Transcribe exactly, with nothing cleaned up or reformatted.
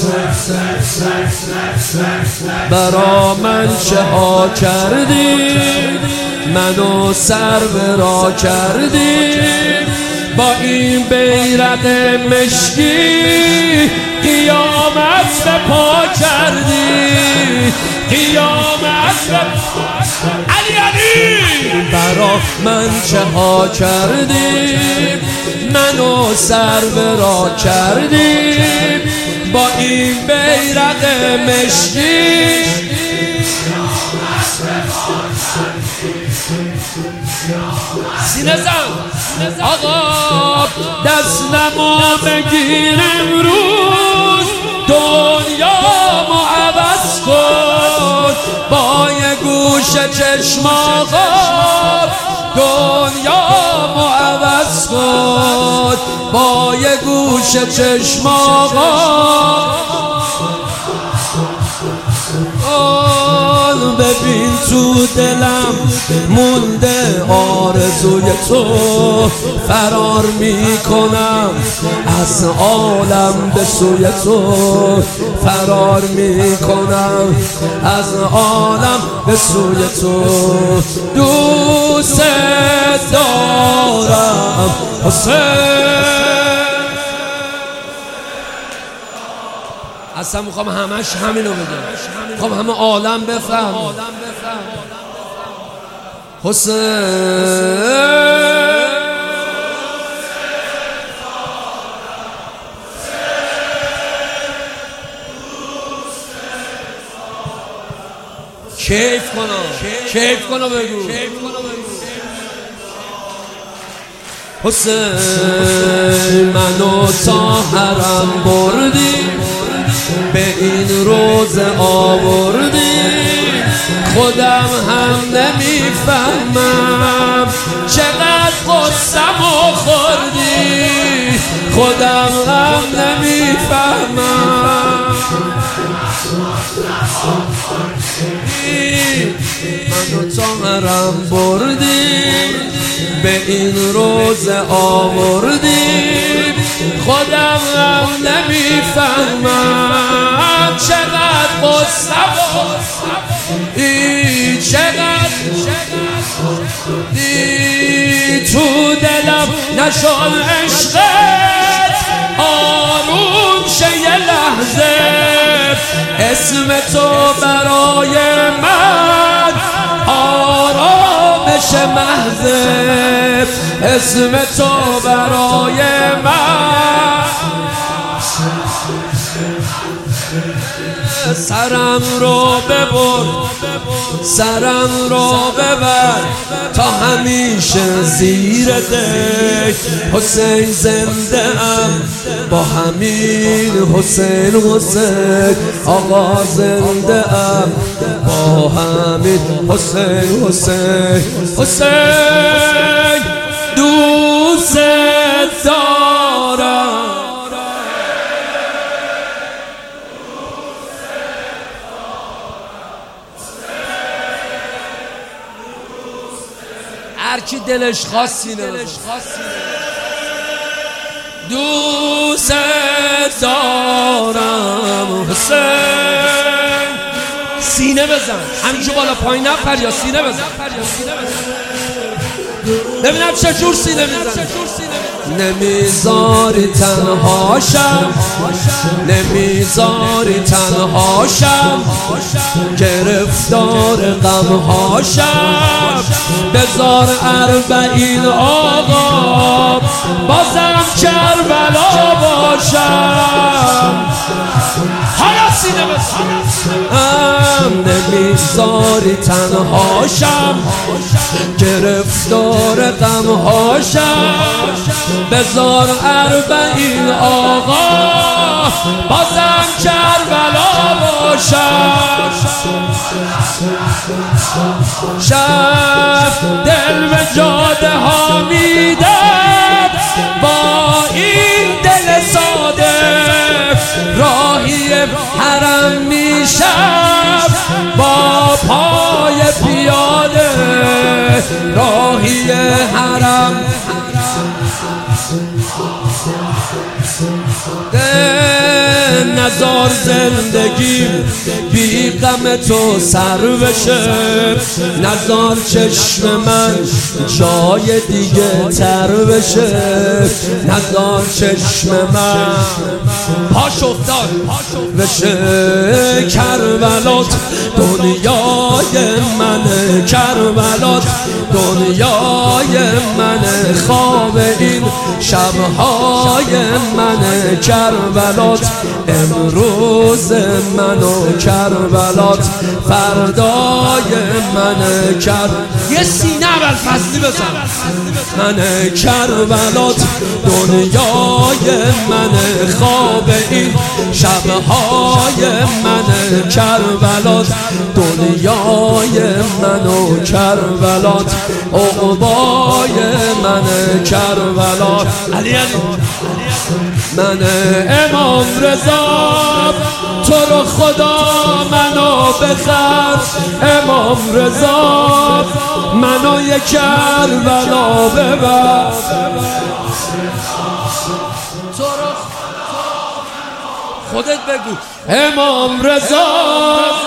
برا من چه ها کردی، منو سر به راه کردی، با این بیرق مشکی قیامت به پا کردی، قیامت به علی علی. برا من چه ها کردی، منو سر به راه کردی، با این بیرق مشکی سینه زن. آقا دست نما بگیر امروز، دنیامو عوض کن با یه گوش چشم. آقا دنیامو عوض کن با یه گوش چشم. آقا ببین تو دلم مونده آرزوی تو، فرار میکنم از عالم به سوی تو، فرار میکنم از عالم به سوی تو. دوست دارم حسین. اصلا میخوام همش همینو بگم، میخوام همه عالم بفهم. حسین کیف کنم، کیف کنم بگو. حسین منو تا حرم بردی، به این روز آوردی، خودم هم نمیفهمم چقدر قصه‌مو خوردی، خودم هم نمیفهمم. منو تا حرم بردی، به این روز آوردی، خودم هم نمیفهمم چقدر قصه‌مو، ای چقدر ای تو دلم نشد عشقت آروم شه یه لحظه، اسم تو برای من آرامش محضه، اسم تو برای من. سرم رو ببر، سرم رو ببر تا همیشه زیر دک. حسین زنده ام با همین حسین، حسین آقا زنده ام با همین حسین، حسین حسین دوست دارم. هرکی دلش خواست سینه بزن. دوست دارم حسین. سینه بزن همینجور بالا پایین نپر یا سینه بزن ببینم چجور سینه میزن. نمیذاری تنهاشم، نمیذاری تنهاشم، گرفتار غمهاشم. بذار اربعین آقا بازم کربلا باشم. حالا سینه بزن. نمیذاری تنهاشم، گرفتار غمهاشم. بذار اربعین آقا بازم کربلا باشم. شب دل به جاده ها میدم با این دل ساده، راهی حرم میشم با پای پیاده، راهی حرم. نزار زندگیم بی غم تو سر بشه، نزار چشم من جای دیگه تر بشه، نزار چشم من پاش افتاد بشه. کربلات دنیای منه، کربلات دنیای منه، خواب این شبهای منه. کربلات امروز منو، کربلات فردای منه. کر یه سینه ابوالفضلی بزن منه. کربلات دنیای منه، خواب این شبهای منه. کربلات دنیای منو، کربلات عقبای منه. کربلات علی علی منه. امام رضا تو رو خدا منو بخر، امام رضا منو یک کربلا ببر. خودت بگو امام رضا